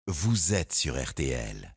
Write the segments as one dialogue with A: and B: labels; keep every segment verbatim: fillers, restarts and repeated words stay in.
A: vous êtes sur R T L.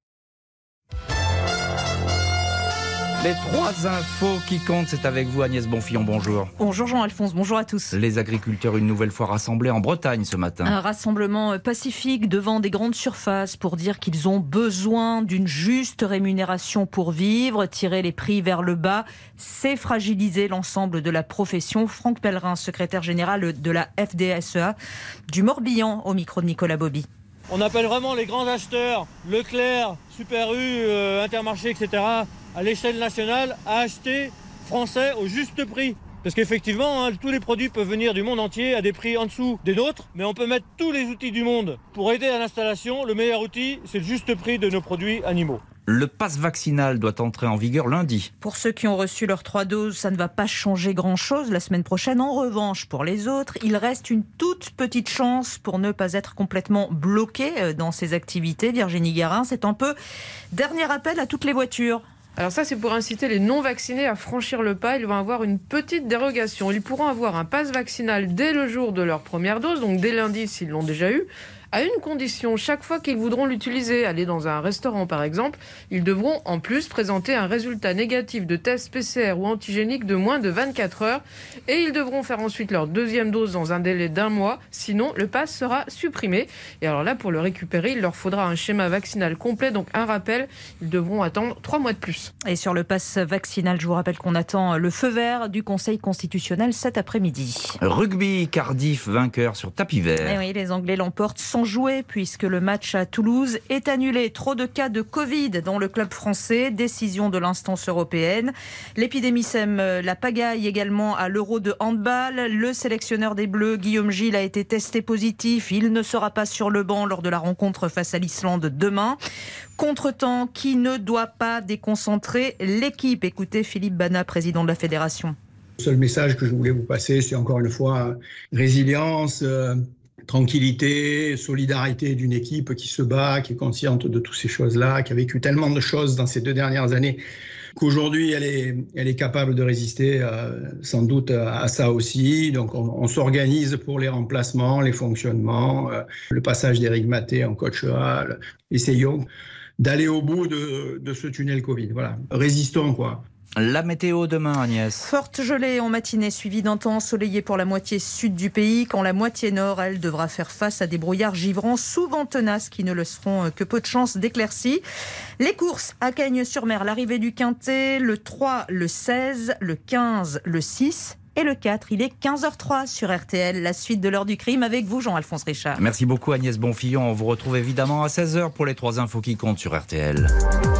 B: Les trois infos qui comptent, c'est avec vous Agnès Bonfillon, bonjour.
C: Bonjour Jean-Alphonse, bonjour à tous.
B: Les agriculteurs une nouvelle fois rassemblés en Bretagne ce matin.
C: Un rassemblement pacifique devant des grandes surfaces pour dire qu'ils ont besoin d'une juste rémunération pour vivre. Tirer les prix vers le bas, c'est fragiliser l'ensemble de la profession. Franck Pellerin, secrétaire général de la F D S E A du Morbihan, au micro de Nicolas Bobby.
D: On appelle vraiment les grands acheteurs, Leclerc, Super U, euh, Intermarché, et cetera, à l'échelle nationale, à acheter français au juste prix. Parce qu'effectivement, hein, tous les produits peuvent venir du monde entier à des prix en dessous des nôtres, mais on peut mettre tous les outils du monde pour aider à l'installation. Le meilleur outil, c'est le juste prix de nos produits animaux.
B: Le pass vaccinal doit entrer en vigueur lundi.
C: Pour ceux qui ont reçu leurs trois doses, ça ne va pas changer grand-chose la semaine prochaine. En revanche, pour les autres, il reste une toute petite chance pour ne pas être complètement bloqué dans ces activités. Virginie Garin, c'est un peu dernier appel à toutes les voitures.
E: Alors ça, c'est pour inciter les non-vaccinés à franchir le pas. Ils vont avoir une petite dérogation. Ils pourront avoir un pass vaccinal dès le jour de leur première dose, donc dès lundi s'ils l'ont déjà eu, à une condition, chaque fois qu'ils voudront l'utiliser, aller dans un restaurant par exemple, ils devront en plus présenter un résultat négatif de test P C R ou antigénique de moins de vingt-quatre heures et ils devront faire ensuite leur deuxième dose dans un délai d'un mois, sinon le pass sera supprimé. Et alors là, pour le récupérer, il leur faudra un schéma vaccinal complet, donc un rappel, ils devront attendre trois mois de plus.
C: Et sur le pass vaccinal, je vous rappelle qu'on attend le feu vert du Conseil constitutionnel cet après-midi.
B: Rugby, Cardiff vainqueur sur tapis vert.
C: Et oui, les Anglais l'emportent sans jouer puisque le match à Toulouse est annulé. Trop de cas de Covid dans le club français. Décision de l'instance européenne. L'épidémie sème la pagaille également à l'Euro de handball. Le sélectionneur des Bleus, Guillaume Gilles, a été testé positif. Il ne sera pas sur le banc lors de la rencontre face à l'Islande demain. Contretemps qui ne doit pas déconcentrer l'équipe. Écoutez Philippe Bana, président de la fédération.
F: Le seul message que je voulais vous passer, c'est encore une fois résilience, euh, tranquillité, solidarité d'une équipe qui se bat, qui est consciente de toutes ces choses-là, qui a vécu tellement de choses dans ces deux dernières années, qu'aujourd'hui elle est, elle est capable de résister euh, sans doute à ça aussi. Donc on, on s'organise pour les remplacements, les fonctionnements, euh, le passage d'Éric Maté en coach A. Essayons d'aller au bout de, de ce tunnel Covid. Voilà, résistons quoi.
B: La météo demain, Agnès.
C: Forte gelée en matinée, suivie d'un temps ensoleillé pour la moitié sud du pays, quand la moitié nord, elle, devra faire face à des brouillards givrants, souvent tenaces, qui ne laisseront que peu de chance d'éclaircies. Les courses à Cagnes-sur-Mer, l'arrivée du Quintet, le trois, le seize, le quinze, le six... et le quatre, il est quinze heures zéro trois sur R T L. La suite de l'heure du crime avec vous, Jean-Alphonse Richard.
B: Merci beaucoup Agnès Bonfillon. On vous retrouve évidemment à seize heures pour les trois infos qui comptent sur R T L.